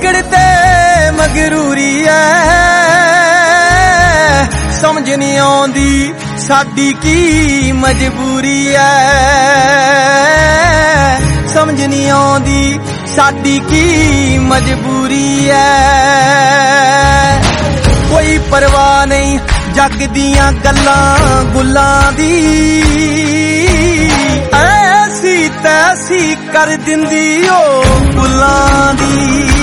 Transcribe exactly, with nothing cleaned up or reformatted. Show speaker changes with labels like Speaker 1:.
Speaker 1: ਔਗਣ ਤੇ ਮਗਰੂਰੀ ਐ ਸਮਝ ਨਹੀਂ ਆਉਂਦੀ ਸਾਡੀ ਕੀ ਮਜਬੂਰੀ ਐ ਸਮਝ ਨਹੀਂ ਆਉਂਦੀ ਸਾਡੀ ਕੀ ਮਜਬੂਰੀ ਐ ਕੋਈ ਪਰਵਾਹ ਨਹੀਂ ਜੱਗ ਦੀਆਂ ਗੱਲਾਂ ਗੁੱਲਾਂ ਦੀ ਐਸੀ ਤੈਸੀ ਕਰ ਦਿੰਦੀ ਓ ਗੁੱਲਾਂ ਦੀ।